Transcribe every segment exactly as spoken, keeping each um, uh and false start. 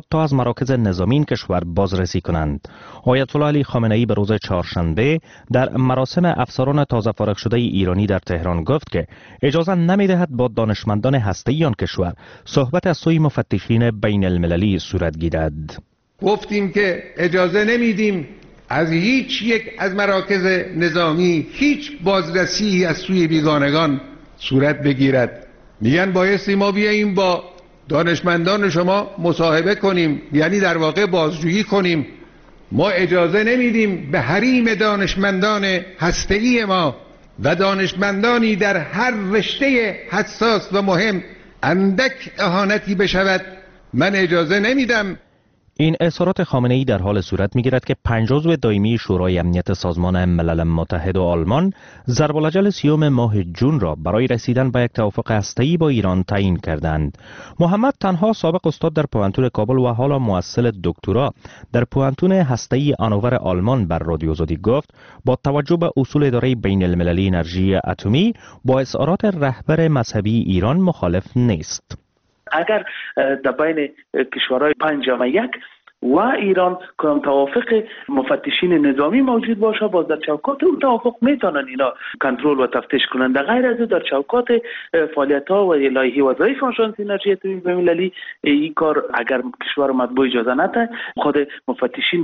تا از مراکز نظامی این کشور بازرسی کنند. آیت الله علی خامنه ای به روز چهارشنبه در مراسم افسران تازه فارغ شده ایرانی در تهران گفت که اجازه نمی‌دهد با دانشمندان هسته‌ای آن کشور صحبت از سوی مفتشین بین المللی صورت گیرد. گفتیم که اجازه نمیدیم از هیچ یک از مراکز نظامی هیچ بازرسی از سوی بیگانگان صورت بگیرد. میگن بایستی ما بیاییم با دانشمندان شما مصاحبه کنیم، یعنی در واقع بازجویی کنیم. ما اجازه نمیدیم به حریم دانشمندان هسته‌ای ما و دانشمندانی در هر رشته حساس و مهم اندک اهانتی بشود. من اجازه نمیدم. این اظهارات خامنه ای در حال صورت می‌گیرد که پنج عضو دائمی شورای امنیت سازمان ملل متحد و آلمان ضرب الاجل سیوم ماه جون را برای رسیدن به یک توافق هسته‌ای با ایران تعیین کردند. محمد تنها، سابق استاد در پوهنتون کابل و حالا محصل دکترا در پوهنتون هسته‌ای آنوور آلمان، بر رادیو آزادی گفت با توجه به اصول اداره بین المللی انرژی اتمی با اظهارات رهبر مذهبی ایران مخالف نیست. اگر در بین کشورهای پنجم یک و ایران کدام توافق مفتشین نظامی موجود باشه، باز در چوکات اون توافق میتونن اینا کنترل و تفتیش کنند. در غیر از او در چوکات فعالیت ها و لایحه وظایف آژانس انرژی اتمی بین‌المللی این کار اگر کشور مطبوع اجازه نده، خود مفتشین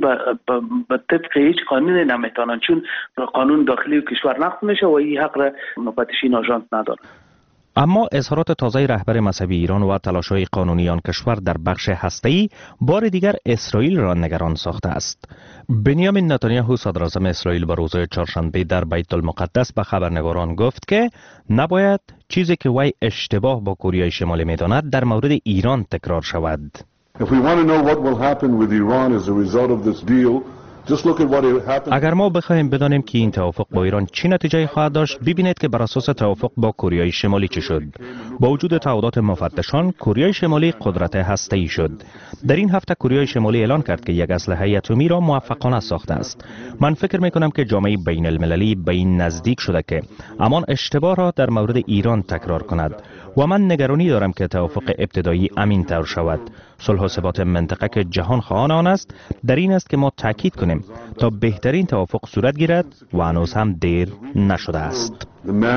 به طبق هیچ قانونی نمیتونن، چون قانون داخلی کشور نقض میشه و این حق را مفتشین آژانس ندارن. اما اظهارات تازه رهبر مذهبی ایران و تلاش‌های قانونی آن کشور در بخش هسته‌ای بار دیگر اسرائیل را نگران ساخته است. بنیامین نتانیاهو صدراعظم اسرائیل به روز چهارشنبه در بیت المقدس به خبرنگاران گفت که نباید چیزی که وی اشتباه با کره شمالی می‌داند در مورد ایران تکرار شود. If we want to know what will happen with Iran as a result of this deal, اگر ما بخواهیم بدانیم که این توافق با ایران چه نتیجه خواهد داشت، ببینید که بر اساس توافق با کره شمالی چه شد. با وجود تعهدات مفتشان، کره شمالی قدرت هسته‌ای شد. در این هفته کره شمالی اعلان کرد که یک اسلحه اتمی را موفقانه ساخته است. من فکر می کنم که جامعه بین المللی به این نزدیک شده که همان اشتباه را در مورد ایران تکرار کند و من نگرانی دارم که توافق ابتدایی امین تر شود. صلح و ثبات منطقه که جهان خواهان آن است، در این است که ما تاکید کنیم تا بهترین توافق صورت گیرد و هنوز هم دیر نشده است.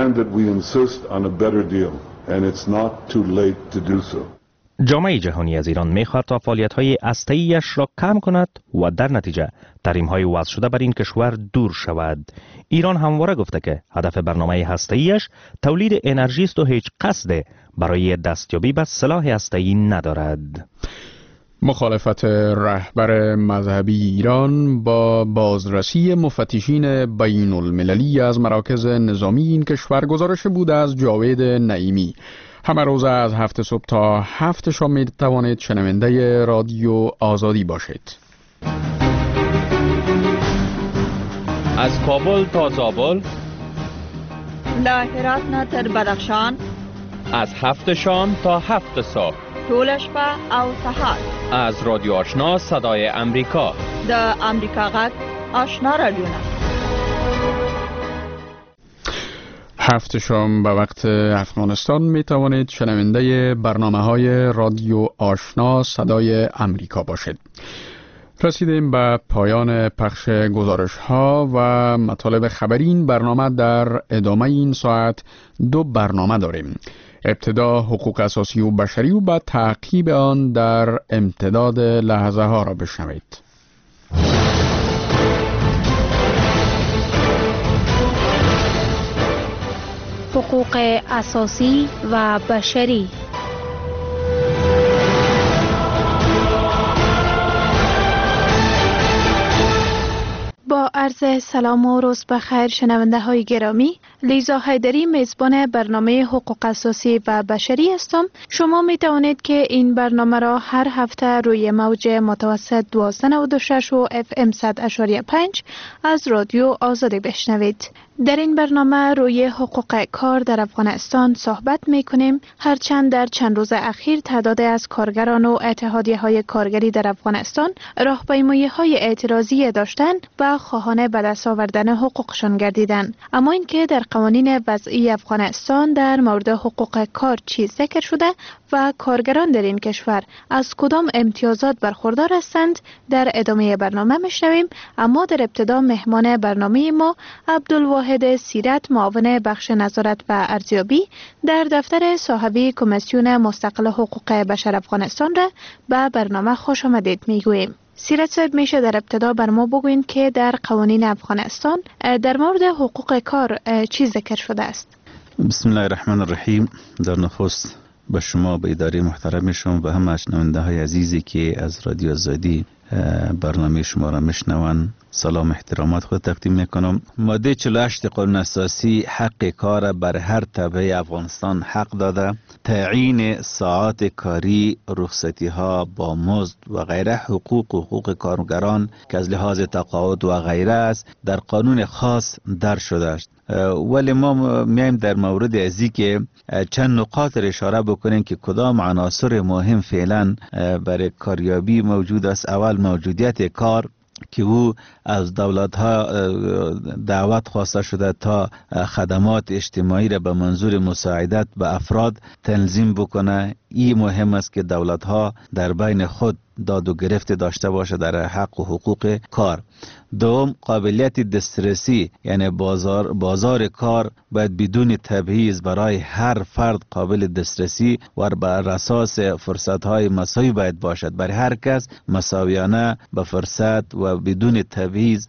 جامعه جهانی از ایران می‌خواهد تا فعالیت‌های هسته‌ای‌اش را کم کند و در نتیجه تحریم‌های وضع شده بر این کشور دور شود. ایران همواره گفته که هدف برنامه هسته‌ای‌اش تولید انرژی است و هیچ قصد برای دستیابی به سلاح هسته‌ای ندارد. مخالفت رهبر مذهبی ایران با بازرسی مفتشین بین المللی از مراکز نظامی این کشور گزارش بود از جاوید نعیمی. همه روز از هفت صبح تا هفت شام می توانید شنونده رادیو آزادی باشید. از کابل تا زابل، له هرات نه تر بدخشان، از هفت شام تا هفت صبح، ټول شپه او سهار، از رادیو آشنا صدای امریکا، د امریکا غږ آشنا رادیو. هفت شام به وقت افغانستان می توانید شنونده برنامه های رادیو آشنا صدای امریکا باشید. رسیدیم به پایان پخش گزارش ها و مطالب خبری این برنامه. در ادامه این ساعت دو برنامه داریم. ابتدا حقوق اساسی و بشری و بعد تعقیب آن در امتداد لحظه ها را بشنوید. حقوق اساسی و بشری. با عرض سلام و روز بخیر شنونده های گرامی، لیزا حیدری میزبان برنامه حقوق اساسی و بشری هستم. شما می توانید که این برنامه را هر هفته روی موج متوسط دویست و نود و شش و اف ام صد اشاری پنج از رادیو آزادی بشنوید. در این برنامه روی حقوق کار در افغانستان صحبت می کنیم، هرچند در چند روز اخیر تعداد از کارگران و اتحادیه های کارگری در افغانستان راهپیمایی های اعتراضی داشتند و خواهان به دست آوردن حقوقشان گردیدند، اما اینکه در قوانین وضعی افغانستان در مورد حقوق کار چی ذکر شده و کارگران در این کشور از کدام امتیازات برخوردار هستند در ادامه برنامه میشنویم. اما در ابتدا مهمان برنامه ما عبدالواحد سیرت، معاون بخش نظارت و ارزیابی در دفتر صاحبی کمیسیون مستقل حقوق بشر افغانستان را به برنامه خوش آمدید میگوییم. سیرت صاحب، میشه در ابتدا بر ما بگوین که در قوانین افغانستان در مورد حقوق کار چی ذکر شده است؟ بسم الله الرحمن الرحیم. در نخست به شما، به اداره محترمشون و همه شنونده های عزیزی که از رادیو آزادی برنامه شما را میشنوند سلام احترامات خود تقدیم میکنم. ماده چهل و هشت قانون اساسی حق کار بر هر تبع افغانستان حق داده. تعیین ساعات کاری، رخصتی ها با مزد و غیره حقوق و حقوق کارگران که از لحاظ تقاعد و غیره است در قانون خاص در شده است. ولی ما میایم در مورد ازی که چند نقاط را اشاره بکنیم که کدام عناصر مهم فعلا برای کاریابی موجود است. اول موجودیت کار که او از دولت ها دعوت خواسته شده تا خدمات اجتماعی را به منظور مساعدت به افراد تنظیم بکنه. این مهم است که دولت ها در بین خود داد و گرفت داشته باشه در حق و حقوق کار. دوم، قابلیت دسترسی، یعنی بازار بازار کار باید بدون تبعیض برای هر فرد قابل دسترسی و بر اساس فرصت های مساوی باید باشد. برای هر کس مساویانه به فرصت و بدون تبعیض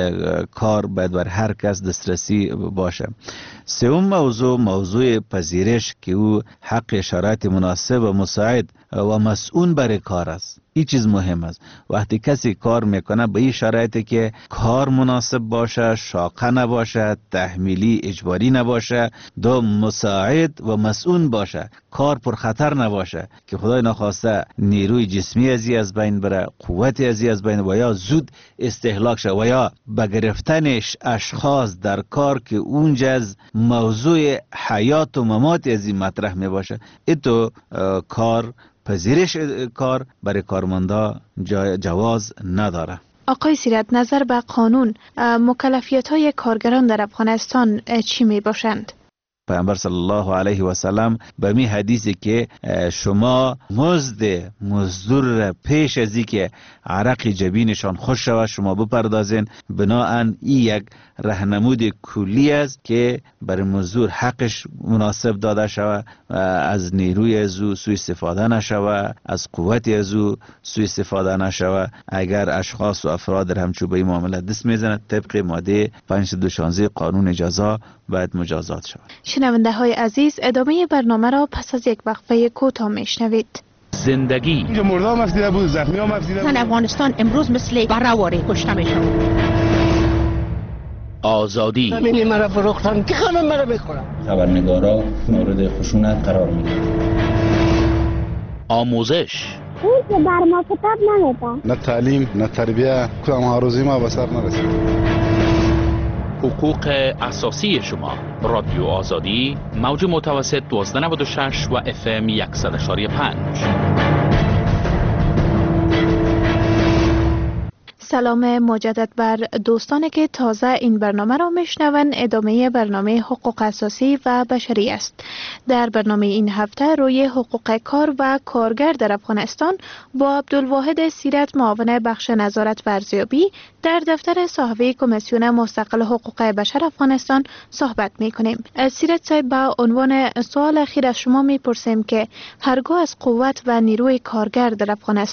کار باید بر هر کس دسترسی باشه. سوم موضوع، موضوع پذیرش که او حق شرایط مناسب و مساعد و مسئول برای کار است. این چیز مهم است. وقتی کسی کار میکنه به این شرایطی که کار مناسب باشه، شاقه نباشه، تحمیلی اجباری نباشه، دو مساعد و مسئول باشه، کار پر خطر نباشه که خدای نخواسته نیروی جسمی ازی از بین بره، قوت ازی از بین و یا زود استهلاک شه و یا به گرفتن اشخاص در کار که اونجا از موضوع حیات و ممات ازی مطرح می باشه. ایتو کار پذیرش کار برای کارمندا جواز نداره. آقای سیرت، نظر به قانون مکلفیت های کارگران در افغانستان چی می باشند؟ پیامبر صلی الله علیه و سلم به می حدیثی که شما مزد مزدور را پیش از اینکه عرق جبینشان خوش شود شما بپردازین، بناهن این یک راهنمود کلی است که برای مزدور حقش مناسب داده شود، از نیروی از او سوء استفاده نشود، از قوت از او سوء استفاده نشود. اگر اشخاص و افراد را همچون به این معامله دست میزنند طبق ماده پانصد و شانزده قانون جزا باید مجازات شود. شنونده های عزیز، ادامه برنامه را پس از یک وقفه کوتاه میشنوید. زندگی اینجا مردم مفیده بود، زخمی ها مفیده بود. افغانستان امروز مثل برهواری کشته میشن. آزادی زمینی مرا فروختن که خانم مرا بخورم. خبرنگارا مورد خشونت قرار میگیرن. آموزش اون که بر ما کتاب نمیدن. نه تعلیم نه تربیه، کدام آرزوی ما به سر نرسید. حقوق اساسی شما. رادیو آزادی، موج متوسط دوازده نود و شش و اف ام صد و یک و پنج. سلام مجدد بر دوستانی که تازه این برنامه را میشنوند. ادامه برنامه حقوق اساسی و بشری است. در برنامه این هفته روی حقوق کار و کارگر در افغانستان با عبدالواحد سیرت، معاون بخش نظارت و ارزیابی در دفتر صاحبی کمیسیون مستقل حقوق بشر افغانستان صحبت میکنیم. سیرت صاحب، با عنوان سوال اخیر از شما میپرسیم که هرگاه از قوت و نیروی کارگر در افغانستان